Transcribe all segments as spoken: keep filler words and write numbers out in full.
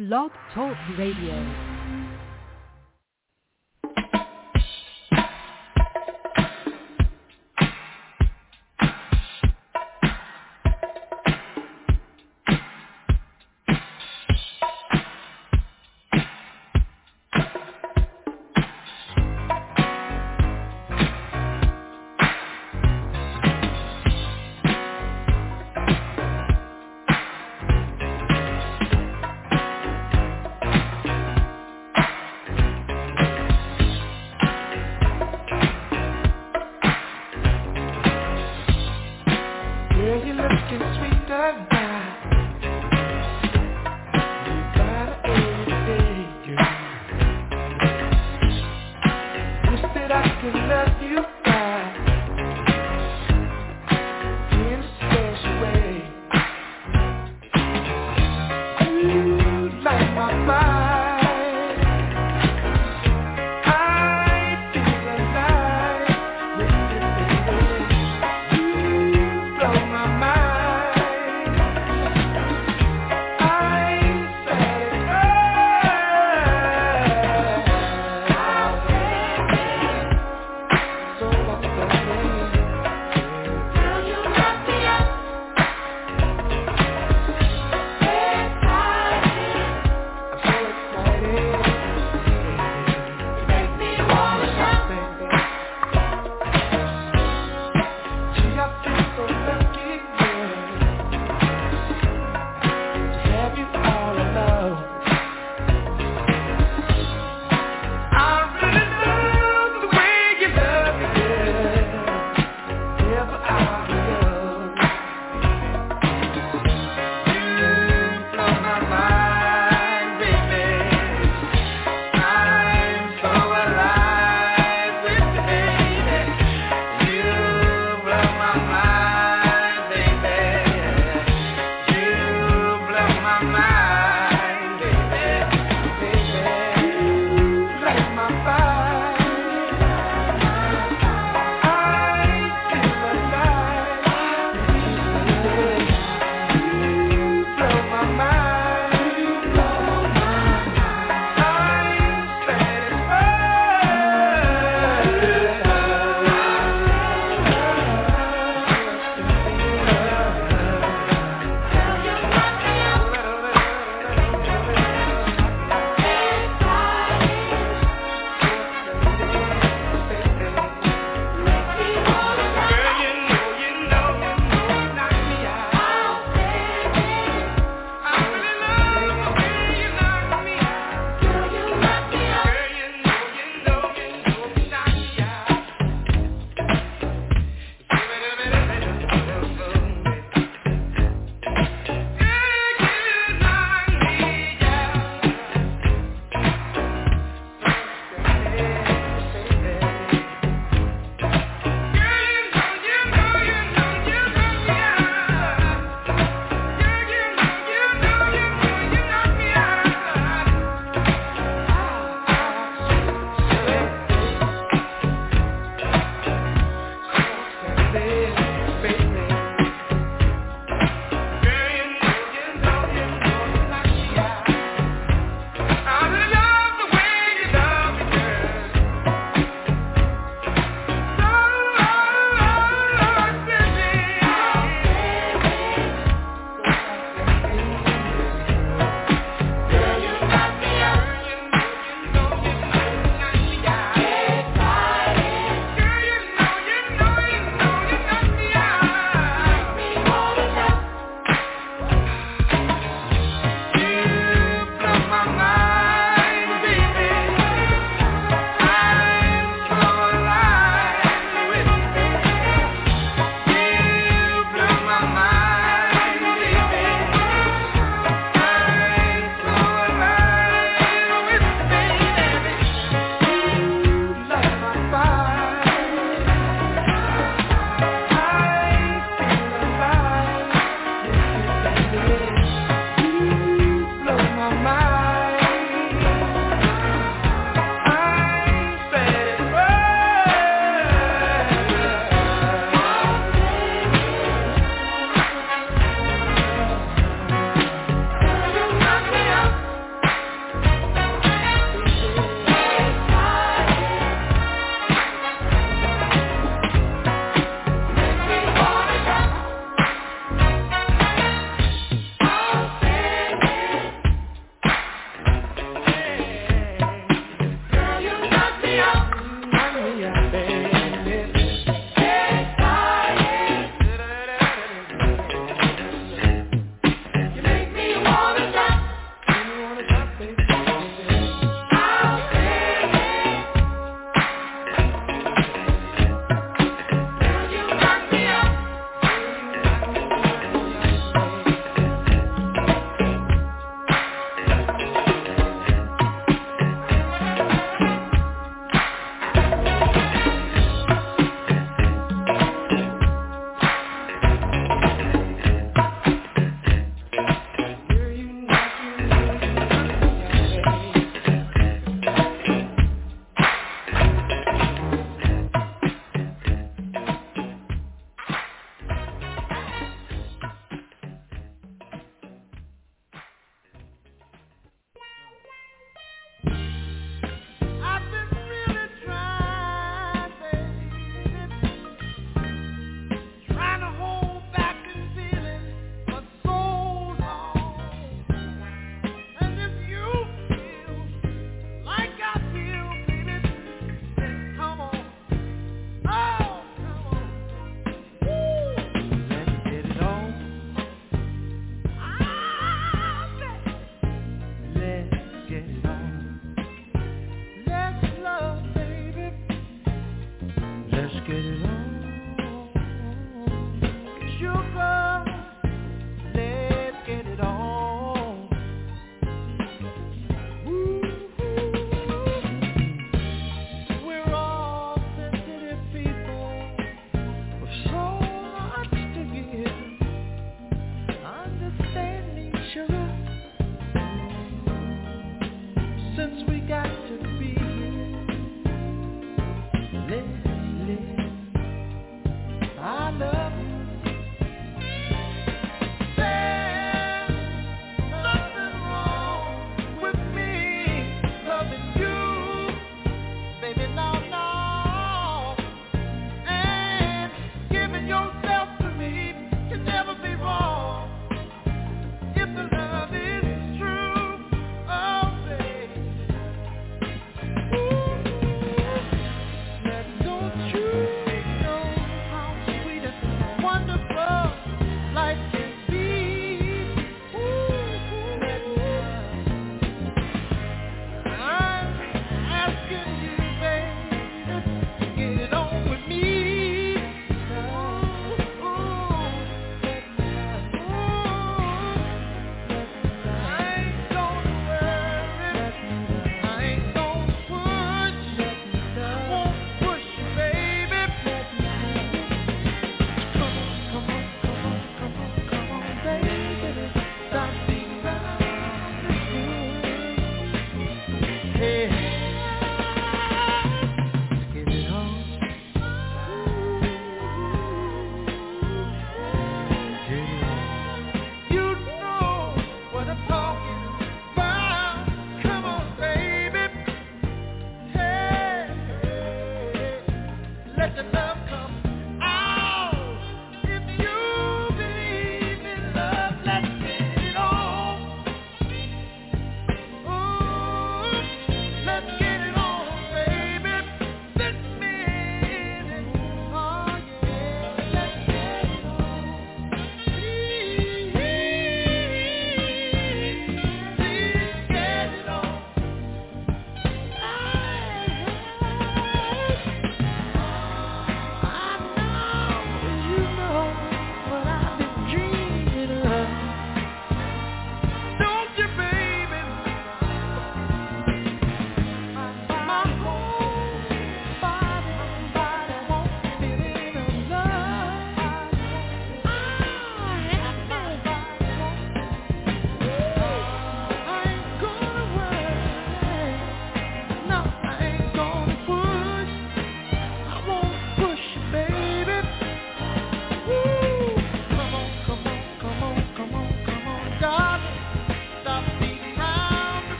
Blog Talk Radio.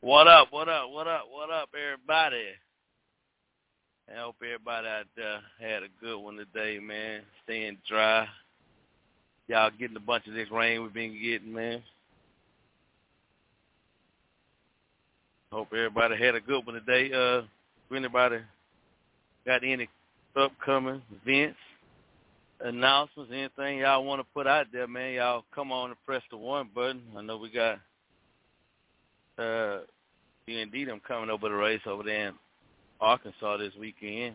What up, what up, what up, what up, everybody? I hope everybody out there had a good one today, man. Staying dry. Y'all getting a bunch of this rain we've been getting, man. Hope everybody had a good one today. Uh, if anybody got any upcoming events, announcements, anything y'all want to put out there, man, y'all come on and press the one button. I know we got uh, D and D them coming over the race over there in Arkansas this weekend.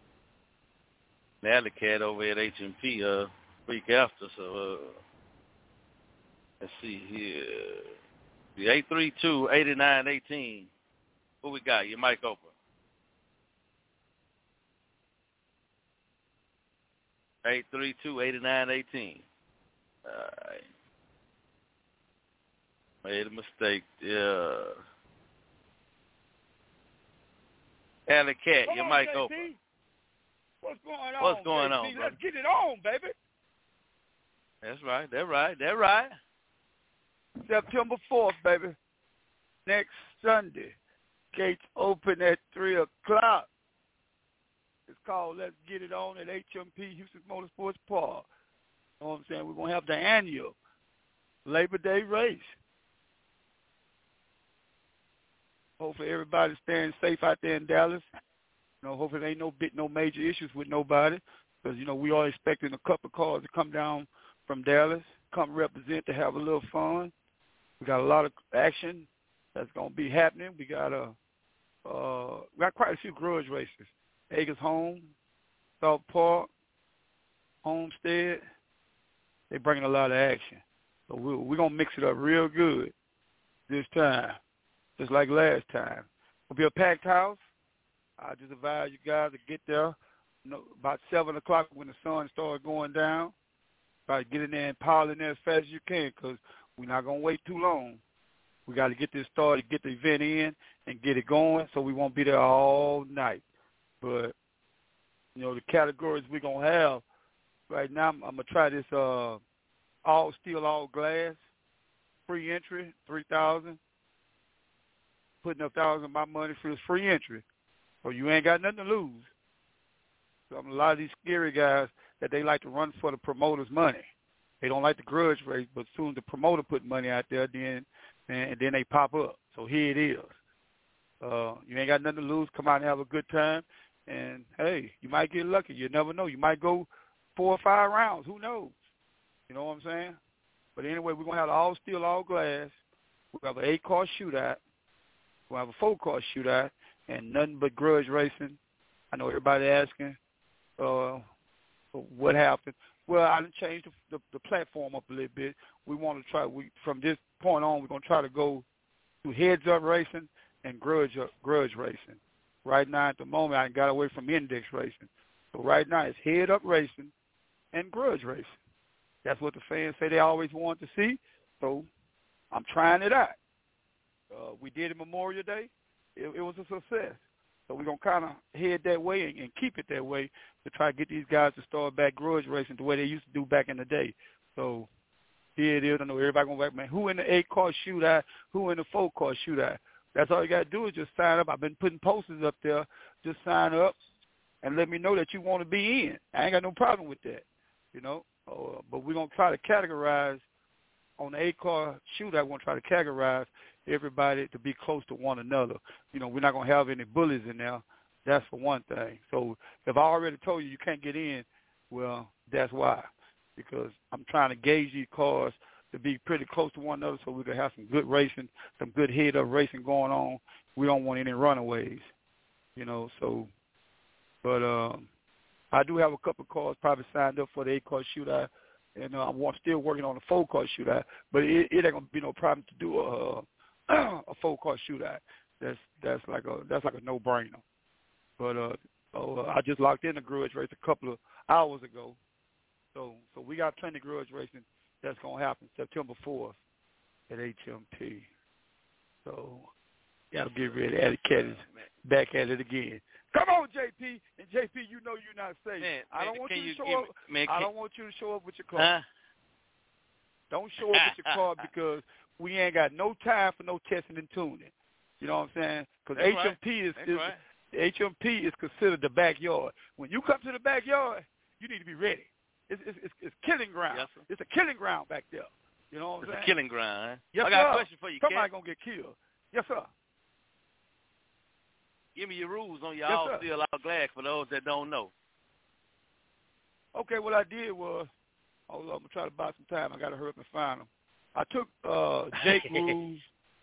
Nally Cat over at H M P uh week after, so uh, let's see here. The eight three two, eight nine one eight. Who we got? Your mic open. eight three two, eight nine one eight. All right. Made a mistake. Yeah. Alley Cat, Come your on, mic J P. open. What's going on? What's going J P? on, brother? Let's get it on, baby. That's right. That's right. That's right. September fourth, baby. Next Sunday. Gates open at three o'clock. It's called Let's Get It On at H M P Houston Motorsports Park. You know what I'm saying? We're going to have the annual Labor Day race. Hopefully everybody's staying safe out there in Dallas. You know, hopefully there ain't no bit, no major issues with nobody. Because, you know, we are expecting a couple of cars to come down from Dallas, come represent to have a little fun. We got a lot of action that's going to be happening. We got a, uh, we got quite a few grudge races. Acres Home, South Park, Homestead. They bringing a lot of action. So we're, we're going to mix it up real good this time, just like last time. It'll be a packed house. I just advise you guys to get there, you know, about seven o'clock when the sun starts going down. Try to get in there and pile in there as fast as you can because we're not going to wait too long. We got to get this started, get the event in, and get it going so we won't be there all night. But, you know, the categories we're going to have, right now I'm, I'm going to try this uh, all steel, all glass, free entry, three thousand dollars. Putting a one thousand dollars of my money for this free entry. So you ain't got nothing to lose. So I'm a lot of these scary guys that they like to run for the promoter's money. They don't like the grudge race, but as soon as the promoter put money out there, then and then they pop up. So here it is. Uh, you ain't got nothing to lose. Come out and have a good time. And, hey, you might get lucky. You never know. You might go four or five rounds. Who knows? You know what I'm saying? But anyway, we're going to have all steel, all glass. We'll have an eight-car shootout. We'll have a four-car shootout. And nothing but grudge racing. I know everybody asking uh, what happened. Well, I done changed the, the, the platform up a little bit. We want to try, we from this point on, we're going to try to go to heads-up racing and grudge up, grudge racing. Right now, at the moment, I got away from index racing. So right now, it's head-up racing and grudge racing. That's what the fans say they always want to see. So I'm trying it out. Uh, we did it Memorial Day. It, it was a success. So we're going to kind of head that way and, and keep it that way to try to get these guys to start back grudge racing the way they used to do back in the day. So here it is. I know everybody going to back, man, who in the eight-car shootout, who in the four-car shootout. That's all you got to do is just sign up. I've been putting posters up there. Just sign up and let me know that you want to be in. I ain't got no problem with that, you know. Uh, but we're going to try to categorize on the eight-car shootout. We're going to try to categorize everybody to be close to one another. You know, we're not going to have any bullies in there. That's for one thing. So if I already told you you can't get in, well, that's why. Because I'm trying to gauge these cars to be pretty close to one another so we can have some good racing, some good head-up racing going on. We don't want any runaways, you know. So, but um, I do have a couple of cars probably signed up for the eight-car shootout, and uh, I'm still working on the four-car shootout. But it, it ain't gonna be no problem to do a a four-car shootout. That's that's like a that's like a no-brainer. But uh, so, uh, I just locked in the grudge race a couple of hours ago. So so we got plenty of grudge racing that's going to happen September fourth at H M P. So got to get ready. Eddie Cat is back at it again. Come on, J P. And J P, you know you're not safe. Man, I don't man, want you to you show give, up. Man, I can, don't want you to show up with your car. huh? Don't show up with your car because we ain't got no time for no testing and tuning. You know what I'm saying? Because H M P right. is, That's is right. H M P is considered the backyard. When you come to the backyard, you need to be ready. It's it's it's, it's killing ground. Yes, sir. It's a killing ground back there. You know what I'm it's saying? It's a killing ground. Huh? Yes, I got sir. a question for you, Somebody Cat. gonna get killed. Yes, sir. Give me your rules on your Yes, all sir. steel out glass for those that don't know. Okay, what I did was, oh, I'm gonna try to buy some time. I gotta hurry up and find them. I took uh, Jake rules,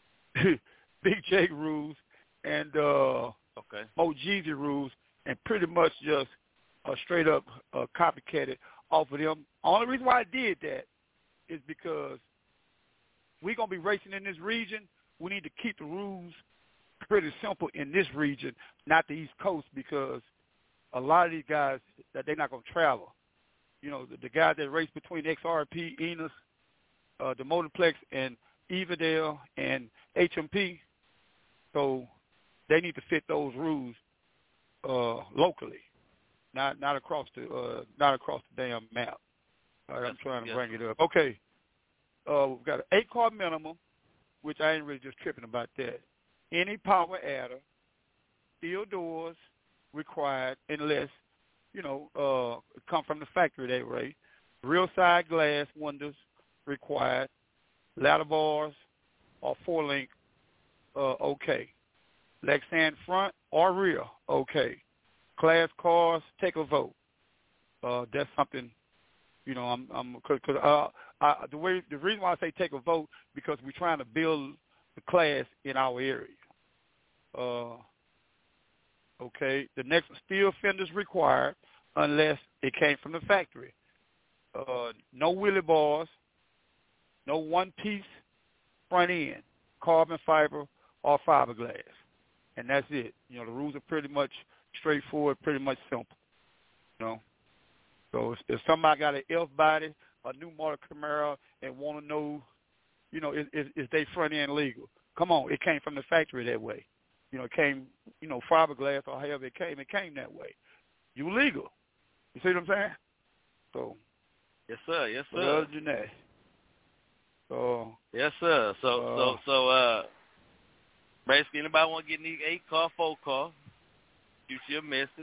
Big Jake rules, and uh, okay. Mo Jeezy rules, and pretty much just uh, straight up uh, copycatted off of them. Only reason why I did that is because we're gonna be racing in this region. We need to keep the rules pretty simple in this region, not the East Coast, because a lot of these guys that they're not gonna travel. You know, the, the guys that race between X R P, Enos, uh, the Motorplex, and Evadale and H M P. So they need to fit those rules uh, locally, not not across the uh, not across the damn map. All right, I'm trying to yes. bring it up. Okay, uh, we've got an eight car minimum, which I ain't really just tripping about that. Any power adder, steel doors required unless you know uh, come from the factory that way. Real side glass windows required. Ladder bars or four link, uh, okay. Lexan front or rear, okay. Class cars, take a vote. Uh, that's something, you know. I'm, I'm, cause, cause uh, I, the way, the reason why I say take a vote because we're trying to build the class in our area. Uh, okay. The next steel fenders required unless it came from the factory. Uh, no wheelie bars. No one-piece front end, carbon fiber or fiberglass, and that's it. You know, the rules are pretty much straightforward, pretty much simple. You know, so if, if somebody got an F body, a new model Camaro, and want to know, you know, is, is, is they front end legal? Come on, it came from the factory that way. You know, it came, you know, fiberglass or however it came, it came that way. You legal. You see what I'm saying? So. Yes, sir. Yes, sir. Other than that. So, yes, sir. So, uh, so, so, uh, basically, anybody want to get in these eight car, four car, shoot you a message,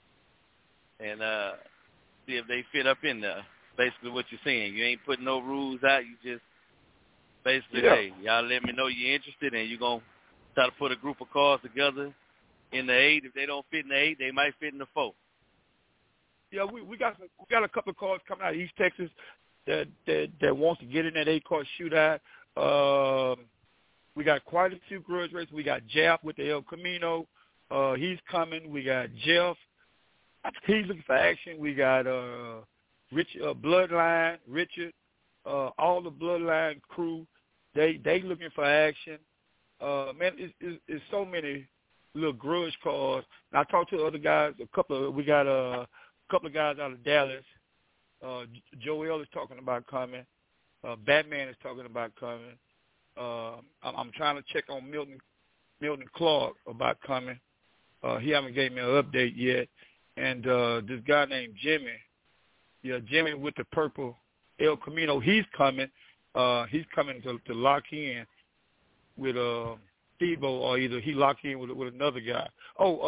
and uh, see if they fit up in there. Basically, what you're saying, you ain't putting no rules out. You just basically, yeah. hey, y'all let me know you're interested, and you're gonna try to put a group of cars together in the eight. If they don't fit in the eight, they might fit in the four. Yeah, we we got we got a couple of cars coming out of East Texas. That, that that wants to get in that eight-car shootout. Um, we got quite a few grudge races. We got Jeff with the El Camino. Uh, he's coming. We got Jeff. He's looking for action. We got uh, Rich uh, Bloodline, Richard, uh, all the Bloodline crew. They they looking for action. Uh, man, it's, it's, it's so many little grudge cars. And I talked to other guys. A couple of we got uh, a couple of guys out of Dallas. Uh, Joel is talking about coming. Uh, Batman is talking about coming. Uh, I'm, I'm trying to check on Milton Milton Clark about coming. Uh, he haven't gave me an update yet. And uh, this guy named Jimmy, yeah, Jimmy with the purple El Camino, he's coming. Uh, he's coming to, to lock in with uh, Steve-O, or either he lock in with with another guy. Oh,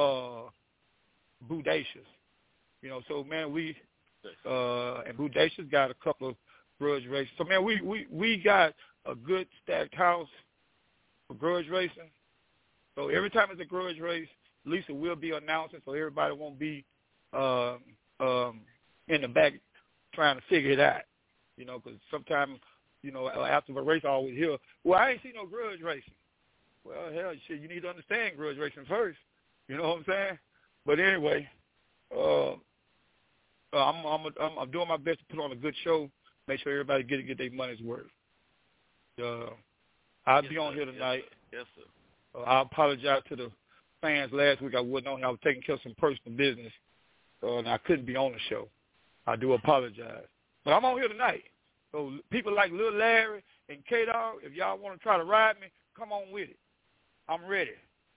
uh, Bodacious. You know, so man, we. Uh, and Bodacious got a couple of grudge races. So, man, we, we, we got a good stacked house for grudge racing. So every time it's a grudge race, Lisa will be announcing so everybody won't be uh, um, in the back trying to figure it out. You know, because sometimes, you know, after a race I always hear, well, I ain't see no grudge racing. Well, hell, shit, you need to understand grudge racing first. You know what I'm saying? But anyway, uh, Uh, I'm, I'm I'm I'm doing my best to put on a good show. Make sure everybody get get their money's worth. Uh, I'll yes, be on sir. here tonight. Yes, sir. Yes, sir. Uh, I apologize to the fans. Last week I wasn't on. I was taking care of some personal business, uh, and I couldn't be on the show. I do apologize. But I'm on here tonight. So people like Lil Larry and K-Dog, if y'all want to try to ride me, come on with it. I'm ready.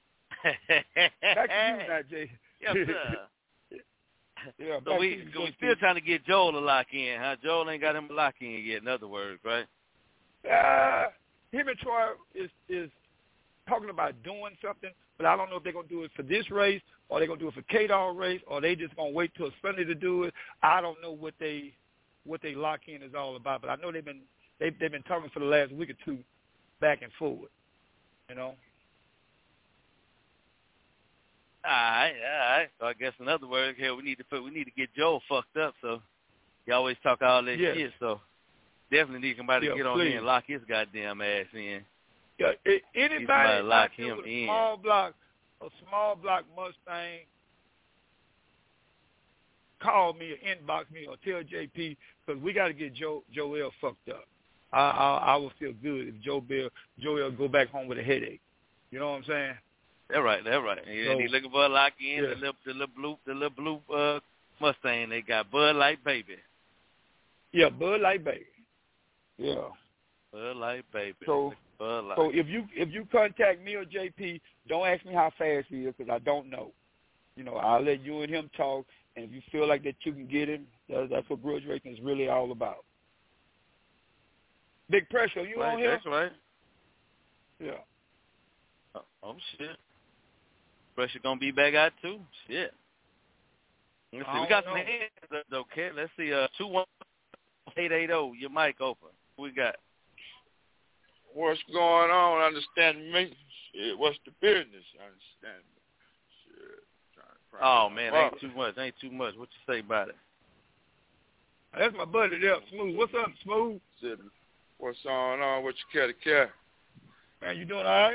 Back to you now, Jay. Yes, sir. Yeah, so we so we still trying to get Joel to lock in, huh? Joel ain't got him to lock in yet, in other words, right? Uh, him and Troy is is talking about doing something, but I don't know if they're going to do it for this race or they're going to do it for K-Dog race or they just going to wait till Sunday to do it. I don't know what they what they lock in is all about, but I know they've been they've, they've been talking for the last week or two back and forward, you know. All right, all right. So I guess in other words, here we need to put we need to get Joe fucked up. So you always talk all that yes. shit. So definitely need somebody yeah, to get on please. here and lock his goddamn ass in. Yeah, it, anybody lock out there him with a in. small block, a small block Mustang, call me or inbox me or tell J P because we got to get Joe Joel fucked up. I, I I will feel good if Joe Bill Joel go back home with a headache. You know what I'm saying? That's right. That's right. And So, he's looking for a lock in yeah. the little the little blue the little blue uh, Mustang they got. Bud Light Baby. Yeah, Bud Light Baby. Yeah. Bud Light Baby. So, Bud Light. so if you if you contact me or J P, don't ask me how fast he is because I don't know. You know, I'll let you and him talk, and if you feel like that you can get him, that's, that's what grudge racing is really all about. Big Pressure, you right, on here? That's right. Yeah. Oh, oh shit. Pressure gonna be back out too. Shit. Let's see. We got some hands up though, Cat. Let's see. Uh, two one eight eight zero. Your mic open. What we got? What's going on? Understand me? Shit, what's the business? Understand me? Shit. Trying to Oh man, ain't too much. Ain't too much. What you say about it? That's my buddy there, Smooth. What's up, Smooth? What's going on with your catty cat? Man, you doing all right?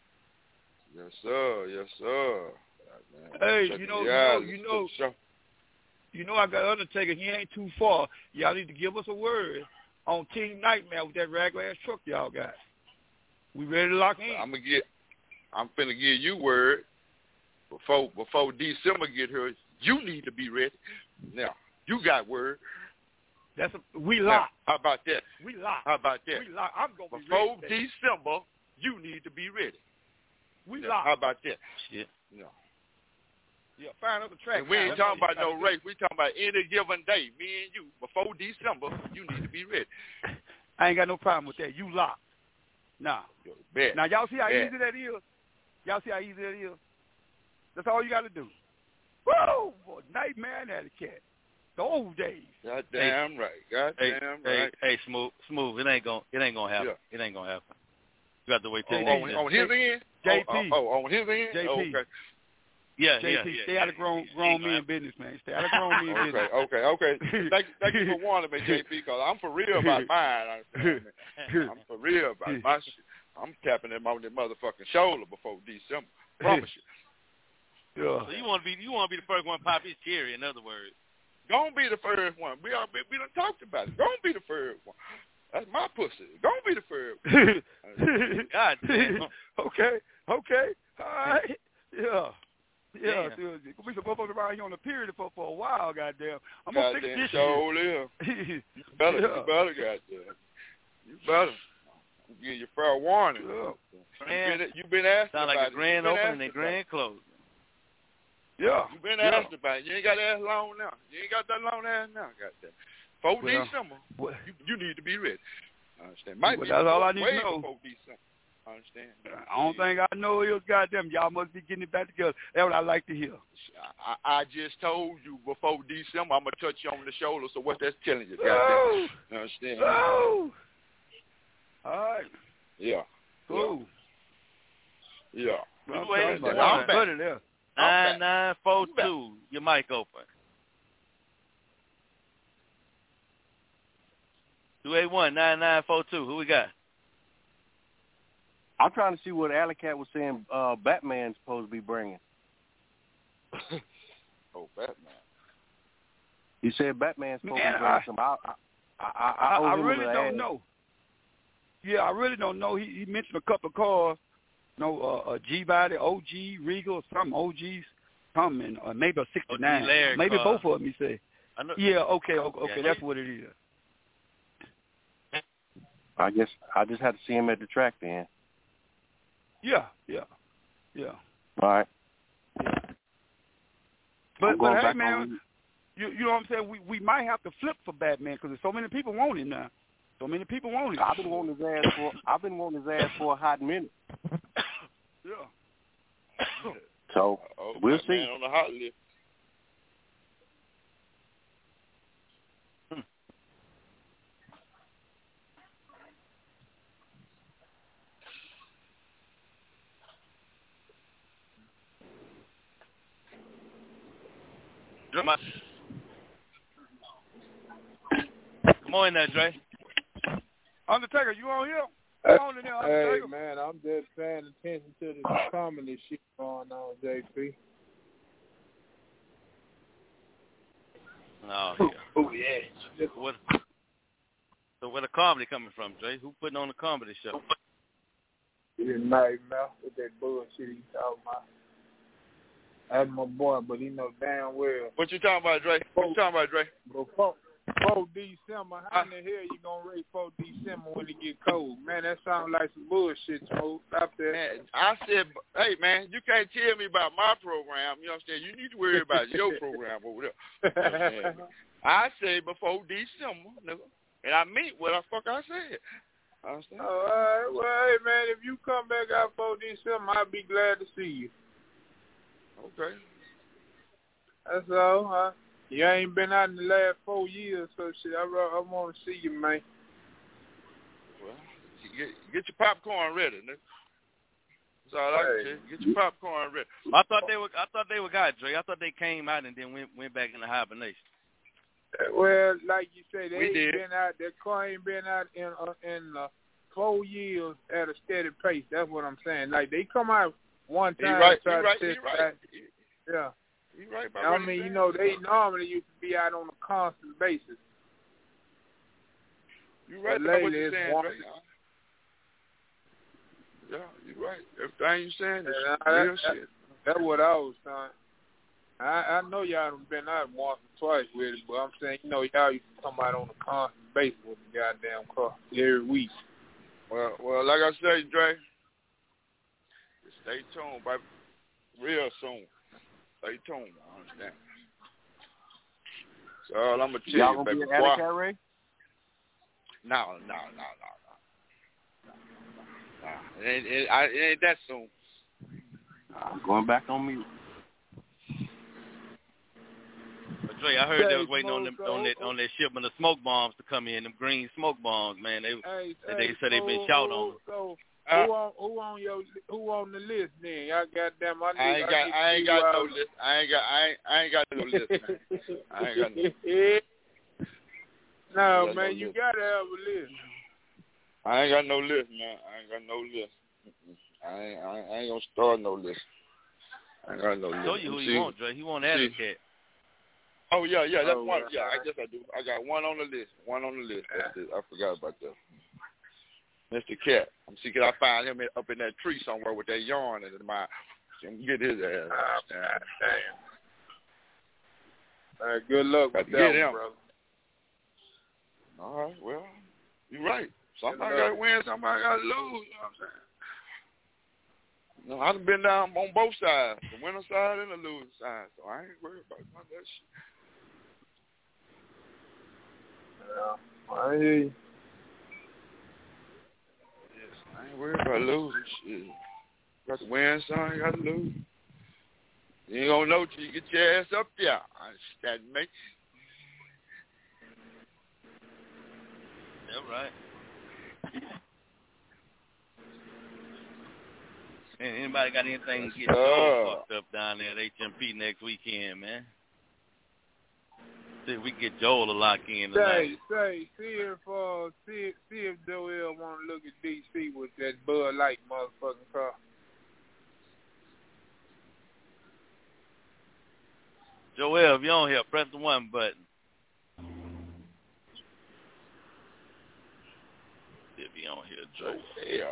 Yes, sir. Yes, sir. Man, hey, you know, you know, you know, show. you know, I got Undertaker. He ain't too far. Y'all need to give us a word on Team Nightmare with that rag-ass truck y'all got. We ready to lock in? I'm gonna get. I'm finna give you word before before December get here. You need to be ready. Now you got word. That's a, we lock. How about that? We lock. How about that? We lock. I'm gonna before be ready. Before December, you need to be ready. We yeah. lock. How about that? Shit. Yeah. Yeah. Find other track. And we ain't talking about no race. We talking about any given day. Me and you. Before December, you need to be ready. I ain't got no problem with that. You lock. Nah. Bet. Now y'all see how Bet. easy that is. Y'all see how easy that is. That's all you got to do. Woo! Boy, Nightmare and Alley Cat. The old days. Goddamn hey, right. Goddamn hey, right. Hey, hey, smooth, smooth. It ain't gonna, it ain't gonna happen. Yeah. It ain't gonna happen. You got to wait till oh, next on, year. on his end. J P. Oh, oh, on his end. J P. Oh, okay. Yeah, J P, yeah, stay yeah, out of grown yeah, grown yeah, men yeah. business, man. Stay out of grown men okay, business. Okay, okay, okay. Thank, thank you for warning me, J P, because I'm for real about mine. I'm for real about my shit. I'm tapping him on the motherfucking shoulder before December. Promise you. Yeah. So you want to be, you want to be the first one to pop his cherry. In other words, gonna be the first one. We all we done talked about it. Gonna be the first one. That's my pussy. Gonna be the first one. God damn. Okay, okay, all right, yeah. Yeah, Damn. dude, there's gonna be some motherfuckers around here on the period for for a while, goddamn. I'm gonna fix Goddamn this show shit. You better, Yeah. you better, goddamn. You better. I'm giving you fair warning. Yeah. You been, you been asked Sound about like it. a grand You been opening and asked a grand closing. Yeah. You been yeah. asked about it. You ain't got to ask long now. You ain't got that long ass now, goddamn. Before Well, December, well, you, you need to be ready. I understand. Might well, be that's all I need way to know. before December. I understand. I don't think I know it was goddamn. Y'all must be getting it back together. That's what I like to hear. I, I just told you before December I'm going to touch you on the shoulder, so what that's telling you, goddamn. Oh. You understand? Oh. All right. Yeah. Cool. Yeah. Well, I'm Wait, talking about. I'm I'm back. buddy there. Nine nine four two. Your mic open. Two eight one nine nine four two. Who we got? I'm trying to see what Alley Cat was saying uh, Batman's supposed to be bringing. Oh, Batman. He said Batman's supposed Man, to be bringing I- some. I, I, I, I, I, I owe him really an don't ass. know. Yeah, I really don't know. He, he mentioned a couple of cars. No, uh, a G-Body, O G, Regal, some O Gs, something, or maybe a sixty-nine. Larry Maybe car. both of them, he said. I know. Yeah, okay, okay, okay Yeah. that's what it is. I guess I just had to see him at the track then. Yeah, yeah, yeah. All right. But, I'm going but hey, back man, on- you, you know what I'm saying? We we might have to flip for Batman because there's so many people want him now. So many people want him. I've been wanting his ass for. I've been wanting his ass for a hot minute. So oh, we'll that see. Man on the hot list. Hmm. Come on. Come on in there, Dre. Undertaker, you on here? Hey, Come on in there, Undertaker. hey, man, I'm just paying attention to the comedy shit going on, J P. Oh, yeah. Oh, yeah. What, so where the comedy coming from, Dre? Who putting on the comedy show? It's nice, man, with that bullshit he talking about. That's my boy, but he know damn well. What you talking about, Dre? What you talking about, Dre? Before, before December, how in the hell you gonna race for December when it get cold? Man, that sounds like some bullshit, Smoke. Stop that. Man, I said, hey, man, you can't tell me about my program. You understand? You need to worry about your program over there. You understand? I said before December, nigga. And I meant what the fuck I said. Understand? All right. Well, hey, man, if you come back out before December, I'll be glad to see you. Okay. That's all, huh? You ain't been out in the last four years, so shit, I, I want to see you, man. Well, get, get your popcorn ready, nigga. That's all I can Hey. say. Get your popcorn ready. I thought they were. I thought they were guys, Dre. I thought they came out and then went went back into hibernation. Well, like you say, they We ain't did. been out. Their car ain't been out in uh, in uh, four years at a steady pace. That's what I'm saying. Like they come out one He time. right. He try to right. He test right. out. He, Yeah. he right about I what mean, he you saying. know, they normally used to be out on a constant basis. You right But about what lately you're it's saying, one- Dre. Yeah, you right. Everything you saying is Yeah, that- real that- shit. That's what I was saying. I, I know y'all done been out once or twice with it, but I'm saying, you know, y'all used to come out on a constant basis with the goddamn car every week. Well, well, like I said, Dre, stay tuned, baby. Real soon. Stay tuned. I understand. So all I'm gonna tell Y'all you, gonna baby. be boy. at Alley Cat Ray? No, no, no, no, no. no. It, ain't, it, I, it ain't that soon. I'm going back on mute. But Dre, I heard Hey, they was waiting on them Smoke, on that oh, on that shipment of smoke bombs to come in. Them green smoke bombs, man. They Hey, they, hey, they said they been so, shouting who, on them. So Uh, who on who on your who on the list then? Y'all goddamn, I, need, I ain't got, need I ain't to see got no who list. I ain't got, I ain't, I ain't got no list, man. I ain't got no. No, I ain't got man, no you list. gotta have a list. I ain't got no list, man. I ain't got no list. I ain't, I ain't, I ain't gonna start no list. I ain't got no list. Show you who See? he want, Dre. He want Alley Cat. Oh yeah, yeah, that's Oh, one. well, Yeah, I alright. guess I do. I got one on the list. One on the list. That's it. I forgot about that. Mister Cat. I'm see, can I find him in, up in that tree somewhere with that yarn in his mouth? Get his ass. Oh, God damn. All right, good luck Got with to that get one, him. brother. All right, well, you're right. Somebody Good got luck. to win, somebody got to lose. You know what I'm saying? No, I've been down on both sides, the winner side and the loser side, so I ain't worried about none of that shit. Yeah, I hear you. Yes, I ain't worried about losing shit. Got to win some, you got to lose. You ain't gonna know till you get your ass up there. I understand, mate. Yeah, right. And anybody got anything to get Yes, Joel sir. fucked up down there at H M P next weekend, man? See if we can get Joel to lock in tonight. Say, say, see if uh, see see if Joel want to look at D C with that Bud Light motherfucking car. Joel, if you're on here, press the one button. See if you're on here, Joel. Yeah.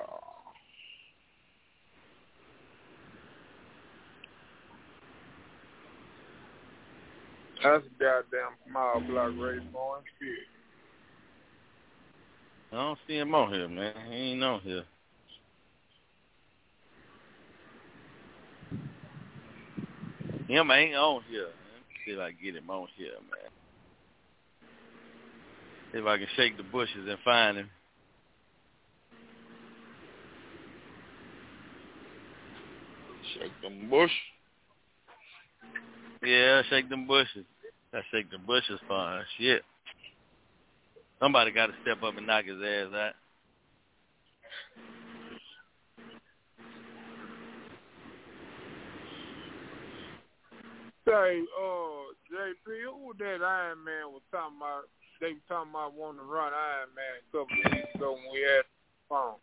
That's a goddamn small block race going. Shit. I don't see him on here, man. He ain't on here. Him ain't on here. Let me see if I can get him on here, man. See if I can shake the bushes and find him. Shake them bush. Yeah, shake them bushes. That shake them bushes fine. Shit. Somebody got to step up and knock his ass out. Say, uh, J P, who was that Iron Man was talking about? They were talking about wanting to run Iron Man a couple of weeks ago when we had the phone.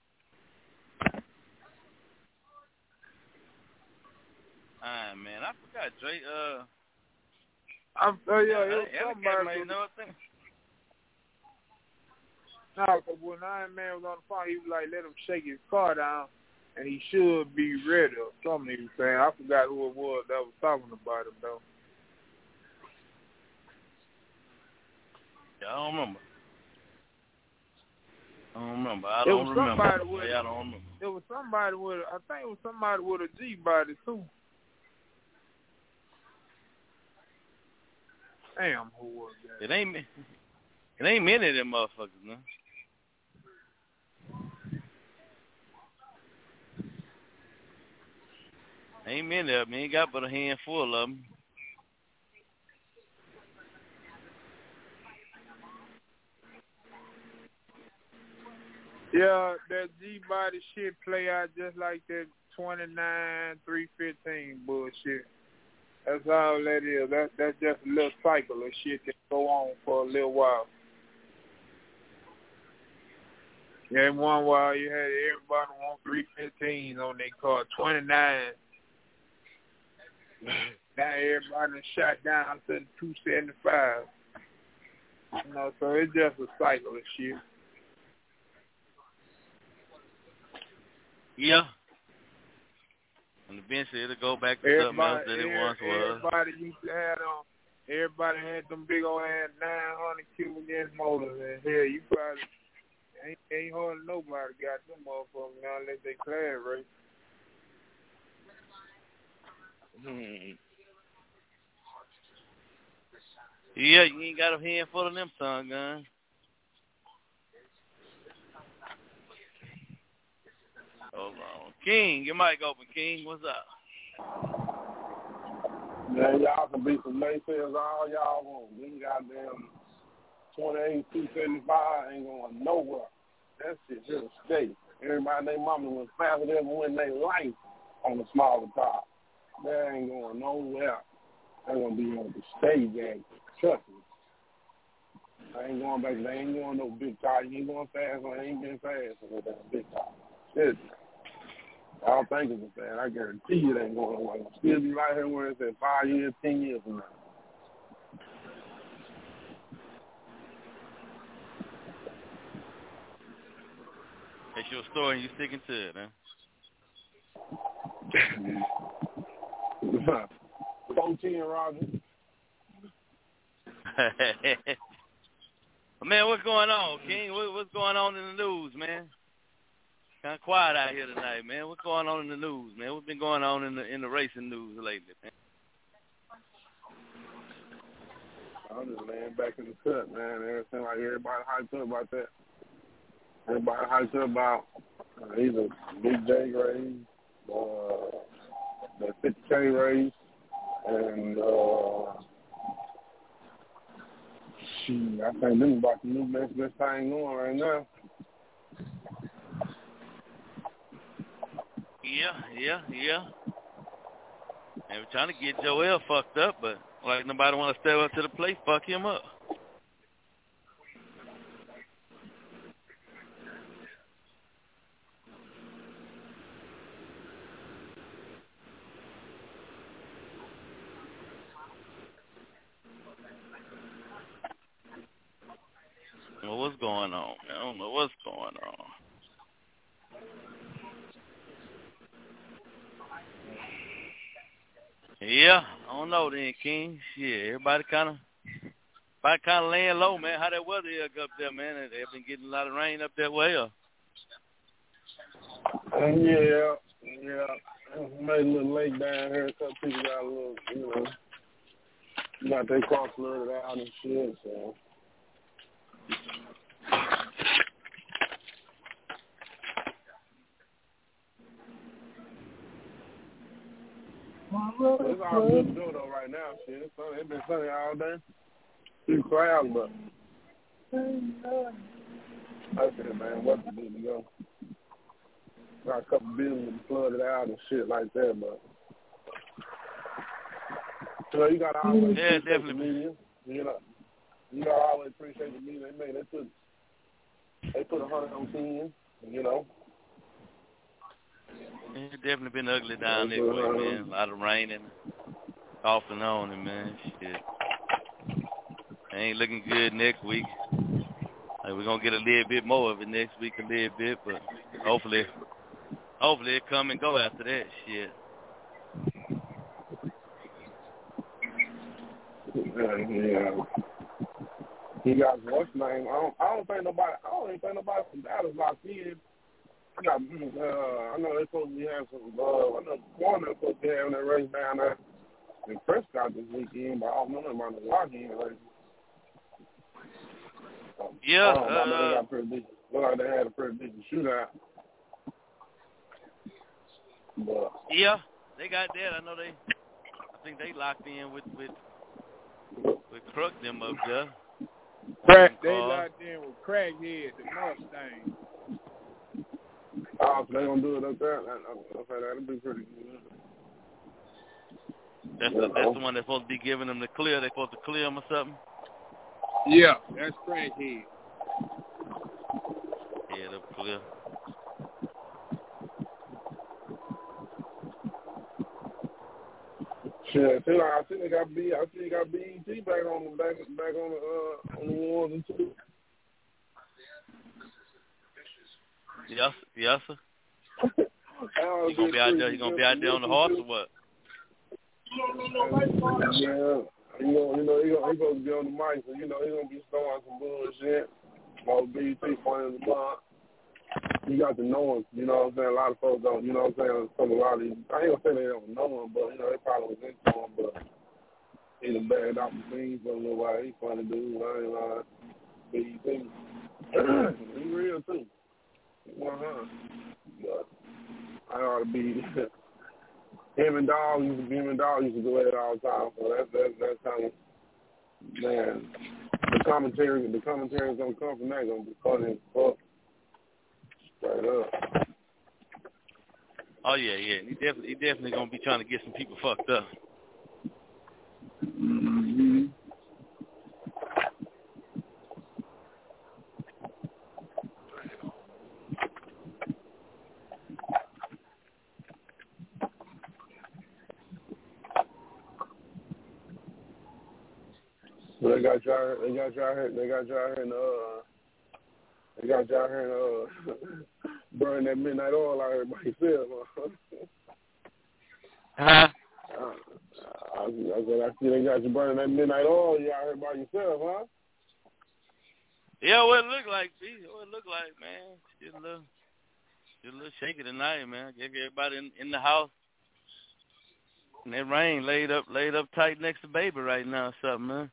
Iron Man, I forgot Dre. Uh, I'm, uh, yeah, it was I, somebody. you know what No, because when Iron Man was on the phone, he was like, let him shake his car down, and he should be ready or something he was saying. I forgot who it was that was talking about him, though. Yeah, I don't remember. I don't remember. I It don't was remember. somebody with, yeah, I don't remember. It was somebody with, I think it was somebody with a G body, too. Damn, who was that? It ain't, it ain't many of them motherfuckers, man. Ain't many of them. Ain't got but a handful of them. Yeah, that G-body shit play out just like that twenty-nine, three fifteen bullshit. That's all that is. That, that's just a little cycle of shit that go on for a little while. Yeah, one while you had everybody want three fifteens on their car, twenty-nine. Now everybody done shot down to the two seventy-five. You know, so it's just a cycle of shit. Yeah. And eventually it'll go back to Everybody, something else that it once was. Everybody used to have on. Everybody had them big old ass nine hundred cubic inch motors, and hell, you probably ain't, ain't hardly nobody got them motherfuckers now unless they class race. Hmm. Yeah, you ain't got a handful of them son guns. Hold on. King, your mic open, King. What's up? Man, y'all can be some naysayers all y'all want. Them goddamn twenty-eight, two seventy-five ain't going nowhere. That shit here to stay. Everybody and their mama went faster than when they life on the smaller car. That ain't going nowhere. They're going to be on the stage and trust me. I ain't going back. They ain't going no big car. You ain't going fast. I ain't been fast with that big car. Shit. I don't think it's a fan. I guarantee you it ain't going away. I'll still be right here where it's at five years, ten years from now. It's your story and you sticking to it, huh? fourteen, Roger. Man, what's going on, King? What, what's going on in the news, man? Kind of quiet out here tonight, man. What's going on in the news, man? What's been going on in the in the racing news lately, man? I'm just laying back in the cut, man. Everything like everybody hyped up about that. Everybody hyped up about uh, either Big J race, uh, the fifty K race, and uh, shoot, I think this is about the new best best thing going right now. Yeah, yeah, yeah. And we're trying to get Joel fucked up, but like nobody want to step up to the plate, fuck him up. Well, what's going on? I don't know what's going on. Yeah, I don't know then, King. Shit, everybody kind of, everybody kind of laying low, man. How that weather is up there, man? They've been getting a lot of rain up that way, or? Yeah, yeah. Made a little lake down here. A couple people got a little, you know, got their car flooded out and shit, so. It's all good to go though right now. Shit, it's sunny. It's been sunny all day. Few clouds, but I said, man, what's the good to go? Got a couple buildings flooded out and shit like that, but you know, you gotta always yeah, appreciate definitely. the media. You know, you gotta always appreciate the media. They made they put they put a hundred on ten. You know. It's definitely been ugly down that way, man. A lot of rain and off and on, and man, shit. Ain't looking good next week. Like, we're gonna get a little bit more of it next week, a little bit, but hopefully, hopefully it come and go after that shit. Yeah, yeah. You got what's name? I don't. I don't think nobody. I don't even think nobody from Dallas locked in. I got. Uh, I know they're supposed to be having some. Uh, I know Warner supposed to be having that race down there in Prescott this weekend, but I don't know them about the lock-in race. Um, Yeah. I, I know Uh, they got pretty big. Look like they had a pretty big shootout. But yeah, they got that. I know they. I think they locked in with with with Crook them up there. Crack, they Cars. locked in with Crackhead, the Mustang. oh, so they gonna do it up there. I, I, I that'll be pretty good. That's the, that's the one that's supposed to be giving them the clear. They're supposed to clear them or something. Yeah, that's Crackhead. Yeah, they're clear. Shit, I I think they got B. I think they got B E T back on the back back on the uh, on the ones and two. Yes, yes, sir. He He gonna be out there. He gonna be out there on the horse or what? Yeah, you know, you know, he gonna he supposed to be on the mic, so you know he gonna be throwing some bullshit. While B E T pointing the ball. You got to know him, you know what I'm saying? A lot of folks don't, you know what I'm saying? Some a lot of these, I ain't gonna say they don't know him, but you know they probably was into him, but he done bagged out the scenes for a little while. He funny dude. I ain't lying. B E T, he real too. one hundred. But I ought to be. Him and Dog used to, him and Dog used to go at it all the time. So that's that's that's kind of, man. The commentary, the commentary is gonna come from that. Gonna be funny as fuck. Straight up. Oh yeah, yeah. He definitely, he definitely gonna be trying to get some people fucked up. Mm-hmm. So they got y'all. They got y'all here. They got y'all here in uh. They got y'all here in uh. burn that midnight oil out here by yourself. Huh? Uh, I, I said I see they got you burning that midnight oil. You out here by yourself, huh? Yeah, what it look like, B? What it look like, man? Just a little, just a little shaky tonight, man. Get everybody in, in the house. And that rain laid up, laid up tight next to baby right now, or something, man.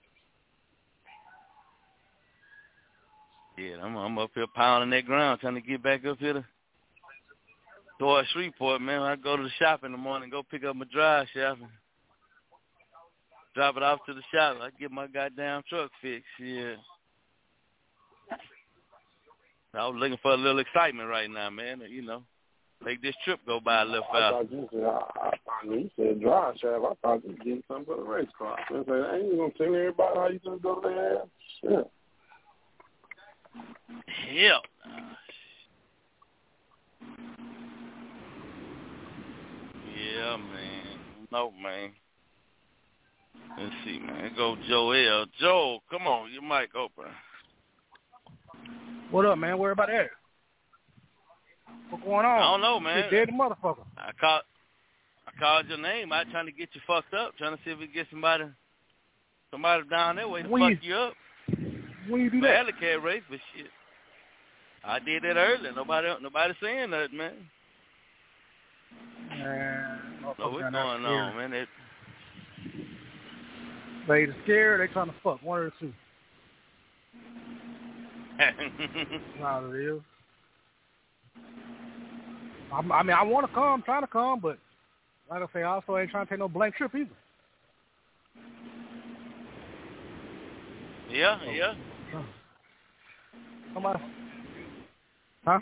Yeah, I'm, I'm up here pounding that ground, trying to get back up here to towards Shreveport, man. When I go to the shop in the morning, go pick up my drive shaft and drop it off to the shop. I get my goddamn truck fixed, yeah. I was looking for a little excitement right now, man. You know, make this trip go by a little fast. I thought you said, I, I thought you said drive shaft. I thought you were getting something for the race car. I said, I ain't going to tell everybody how you going to go there. Shit. Hell yeah, man. No, man. Let's see, man. Go Joel. Joel, come on. Your mic open. What up, man? Where about that? What's going on? I don't know, man. Shit dead motherfucker. I called, I called your name. I trying to get you fucked up, trying to see if we can get somebody, somebody down that way to when fuck you, you up. When you do the that? alley cat race, but shit, I did that earlier. Nobody, nobody saying nothing, man. Man, No, what's going on, man? It, they either scared or they trying to fuck. One or the two. That's how it is. I, I mean, I want to come, trying to come, but like I say, I also ain't trying to take no blank trip either. Yeah, so, yeah. Uh, somebody, huh?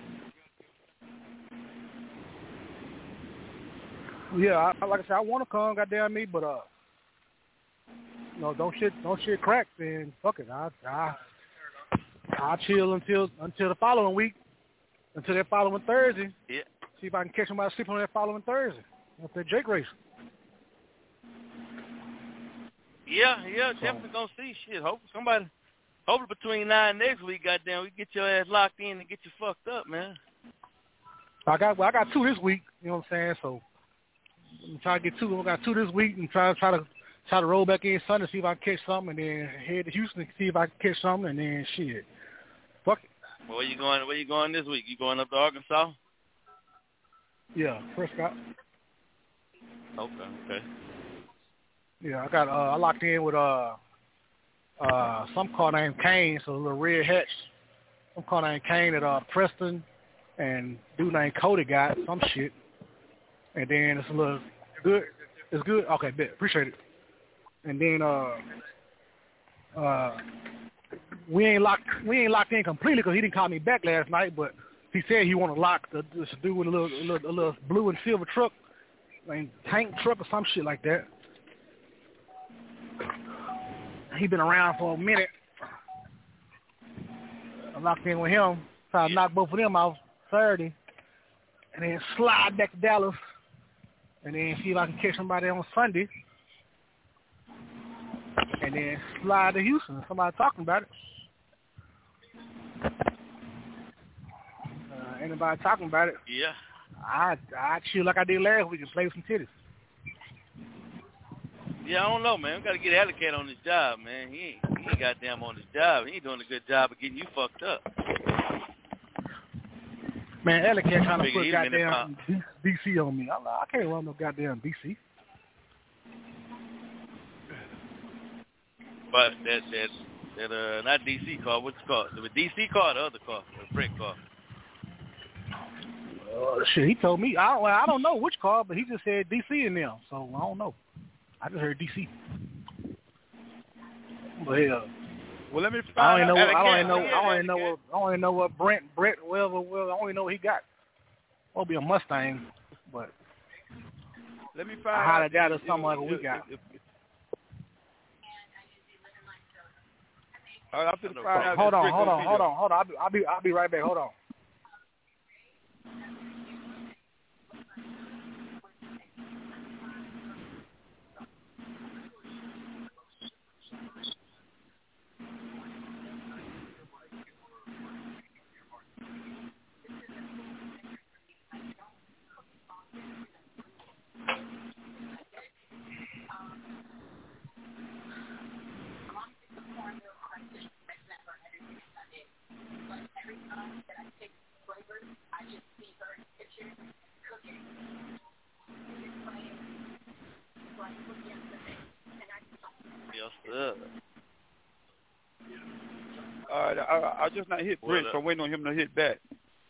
Yeah, I, like I said, I want to come, goddamn me, but uh, you know, don't shit, don't shit crack, then fuck it. I, I, I'll chill until until the following week, until that following Thursday. Yeah. See if I can catch somebody sleeping on that following Thursday. Up that Jake race. Yeah, yeah, So, definitely gonna see shit. Hope somebody, hopefully between now and next week, goddamn, we get your ass locked in and get you fucked up, man. I got, well, I got two this week. You know what I'm saying? So I'm trying to get two. I got two this week, and try to try to try to roll back in Sunday, see if I can catch something, and then head to Houston and see if I can catch something, and then shit. Fuck it. Well, where you going? Where you going this week? You going up to Arkansas? Yeah, Prescott. Okay, okay. Yeah, I got. Uh, I locked in with uh, uh, some car named Kane, so a little red hatch. Some car named Kane at uh, Preston, and dude named Cody got some shit. And then it's a little good. It's good. Okay, bet. Appreciate it. And then uh, uh, we ain't locked. We ain't locked in completely because he didn't call me back last night. But he said he want to lock the this dude with a little, a little, a little blue and silver truck, like tank truck or some shit like that. He been around for a minute. I locked in with him. Try to knock both of them out Saturday, and then slide back to Dallas, and then see if I can catch somebody on Sunday, and then slide to Houston. Somebody talking about it. Uh, anybody talking about it? Yeah. I I chill like I did last week and play with some titties. Yeah, I don't know, man. We got to get Alicat on his job, man. He ain't, he ain't goddamn on his job. He ain't doing a good job of getting you fucked up. Man, Alicat trying to Figure put he'd have been goddamn D- DC on me. I, I can't run no goddamn D C. But that that that uh not D C car. What's it called? The D C car, or the other car, the brick car. Uh, shit, he told me. I don't, I don't know which car, but he just said D C in there, so I don't know. I just heard D C. But yeah. Well, let me I find don't out. know. I don't even know. I don't even know what. I don't even know what Brent, Brett, whatever. Well, I don't even know what he got. It'll be a Mustang, but Let me find I out. highly doubt it's something like what we got. If, if, if, All right, I'm gonna find out. Hold if on, Rick hold gonna on, be hold there. on, hold on. I'll be, I'll be, I'll be right back. Hold on. Yes, sir. All right, I, I just not hit Brent, so I'm waiting on him to hit back.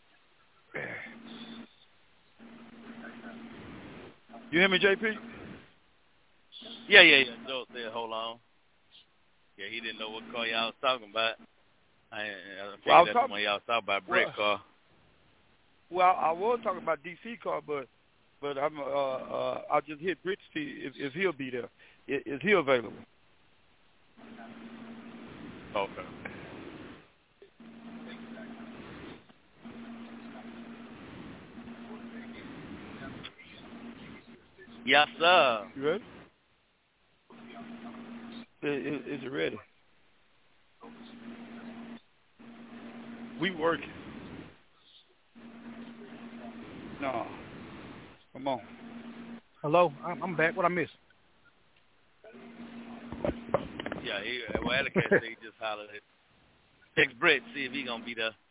You hear me, J P? Yeah, yeah, yeah. Joe said, hold on. Yeah, he didn't know what car y'all was talking about. I, I figured Well, I was that's talking, when y'all was talking about brick well, car. Well, I was talking about D C car, but but I'm uh uh I'll just hit Brent to see if, if he'll be there. Is, is he available? Okay. Yes, sir. You ready? Is, is it ready? We working. No. Come on. Hello, I'm, I'm back. What I missed? Yeah, he, well, Alicat said he just hollered at text Brett, see if he gonna be there.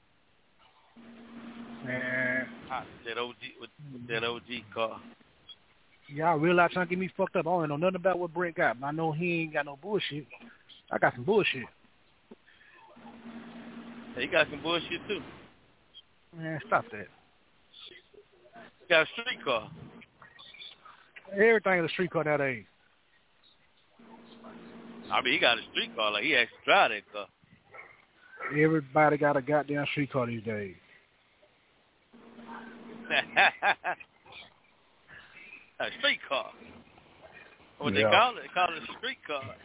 Man, that O G with, with that O G car. y'all realize trying to get me fucked up. I don't know nothing about what Brent got, but I know he ain't got no bullshit. I got some bullshit. He got some bullshit too. Man, stop that. He got a street car. Everything is a streetcar nowadays. I mean, he got a streetcar. Like, he actually drive that car. Everybody got a goddamn streetcar these days. A streetcar. What yeah. they call it? They call it a streetcar.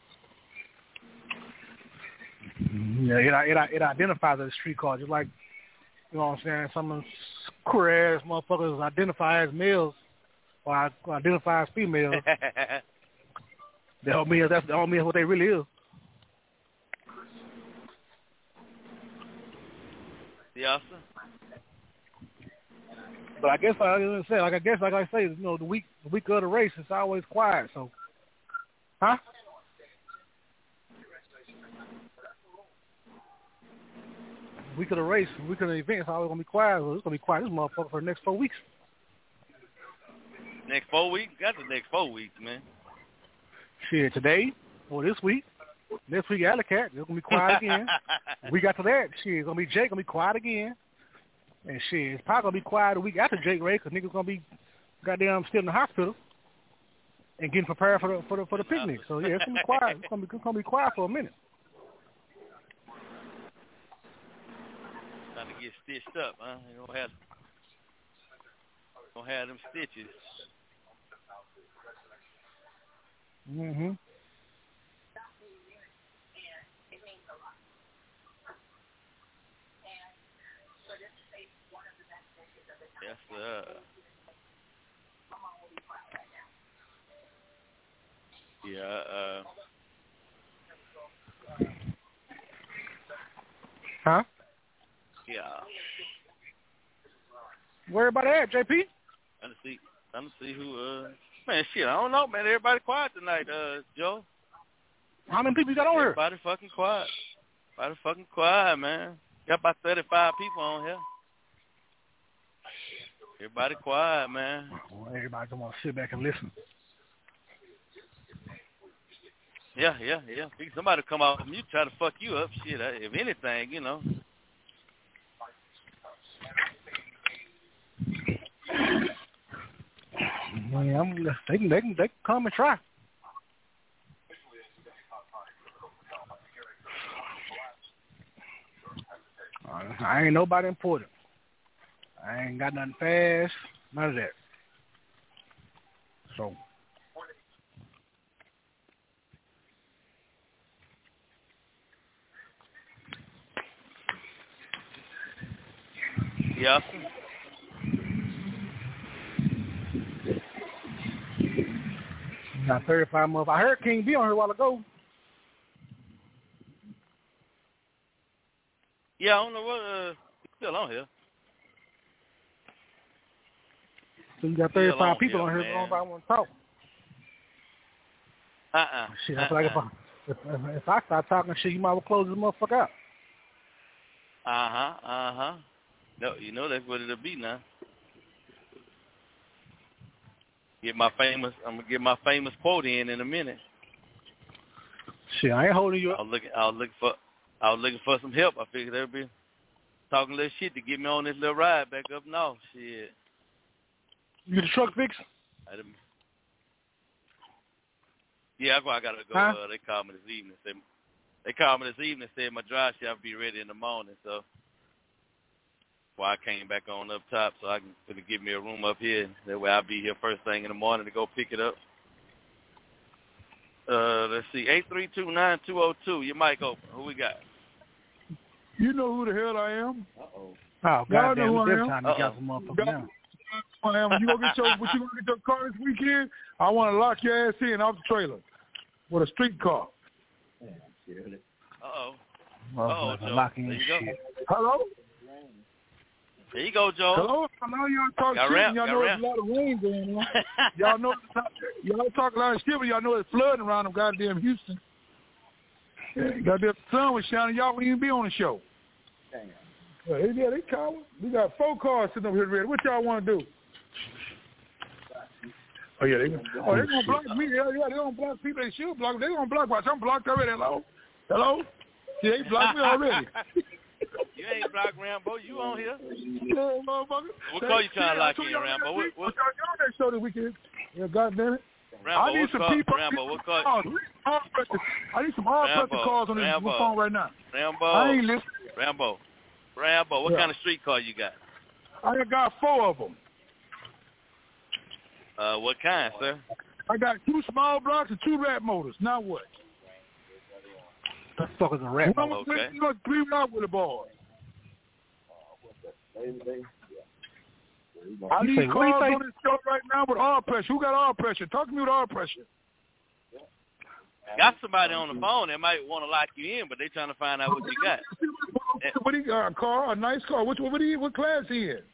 Yeah, it, it, it identifies as a streetcar, just like, you know what I'm saying, some of them queer-ass motherfuckers identify as males or identify as females. That don't mean that's that don't mean what they really is. Yeah, sir. But I guess like I said, like I guess like I say, you know, the week the week of the race it's always quiet. So, huh? Week of the race, week of the event, it's always gonna be quiet. So it's gonna be quiet this motherfucker for the next four weeks. Next four weeks? Got the next four weeks, man. Shit, today or this week. Next week, Alley Cat, it's gonna be quiet again. Week after that, shit, it's gonna be Jake, gonna be quiet again. And shit, it's probably gonna be quiet the week after Jake Ray, cause niggas gonna be goddamn still in the hospital and getting prepared for the for the for the picnic. So yeah, it's gonna be quiet. It's gonna be it's gonna be quiet for a minute. Trying to get stitched up, huh? You don't have don't have them stitches. Mhm. Yes, sir. Yeah, uh. Huh? Yeah. Where everybody at, J P? Trying to see, trying to see who, uh. Man, shit, I don't know, man. Everybody quiet tonight, uh, Joe. How many people you got on here? Everybody fucking quiet. Everybody fucking quiet, man. Got about thirty-five people on here. Everybody quiet, man. Well, everybody just want to sit back and listen. Yeah, yeah, yeah. Somebody come out from you try to fuck you up. Shit, if anything, you know. Yeah, I'm, they can, they can, they can come and try. I ain't nobody important. I ain't got nothing fast, none of that. So. Yeah. Got thirty-five months. I heard King B on here a while ago. Yeah, I don't know what, uh, he's still on here. So you got thirty-five on people here, on here, man. but nobody want to talk. Uh-uh. Shit, I uh-uh. feel like if I, if, if I start talking shit, you might as well close this motherfucker out. Uh-huh, uh-huh. No, you know that's what it'll be now. Get my famous, I'm going to get my famous quote in in a minute. Shit, I ain't holding you up. I was looking, I was looking for, I was looking for some help. I figured they'd be talking a little shit to get me on this little ride back up north. Shit. You get the truck fixed? I didn't, yeah, I, I got to go. Huh? Uh, they called me this evening. Said, they called me this evening and said my drive shall be ready in the morning. So, well, I came back on up top so I can gonna give me a room up here. That way I'll be here first thing in the morning to go pick it up. Uh, let's see, eight three two, nine two zero two. Your mic open. Who we got? You know who the hell I am. Uh-oh. Oh, Y'all goddamn, know who it's I am. time you got some motherfucker now. I am. You gonna get your, what you gonna get your car this weekend? I want to lock your ass in off the trailer with a street car. Uh-oh. Oh, Joe. locking There you shit. go. Hello? There you go, Joe. Hello? I know y'all talk Got shit rap, and y'all got know rap. there's a lot of rain going on. y'all know y'all talk a lot of shit, but y'all know it's flooding around them goddamn Houston. Yeah, goddamn sun was shining. Y'all wouldn't even be on the show. Damn. Well, yeah, they call. We got four cars sitting over here ready. What y'all want to do? Oh, yeah, they oh, they gonna block me. Yeah, yeah, they don't block people. They should block. They gonna block me. I'm blocked already. Hello? Hello? See, they blocked me already. You ain't blocked Rambo. You on here? Yeah, motherfucker. What call you trying to lock in, y'all Rambo? What, what? Y'all that show this weekend. Yeah, goddamn it. Rambo, I need some call, people. Rambo, what call? I need some all pressure calls on this Rambo, phone right now. Rambo. I ain't listening. Rambo. Rambo, what yeah. kind of street car you got? I got four of them. Uh, what kind, sir? I got two small blocks and two rat motors. Now what? The fuck is a rat motor? Okay. You know, three out with the boys. I need calls on this show right now with all pressure. Who got all pressure? Talk to me with all pressure. Got somebody on the phone that might want to lock you in, but they trying to find out what you got. What he got? A car? A nice car? Which what? He, what class he in?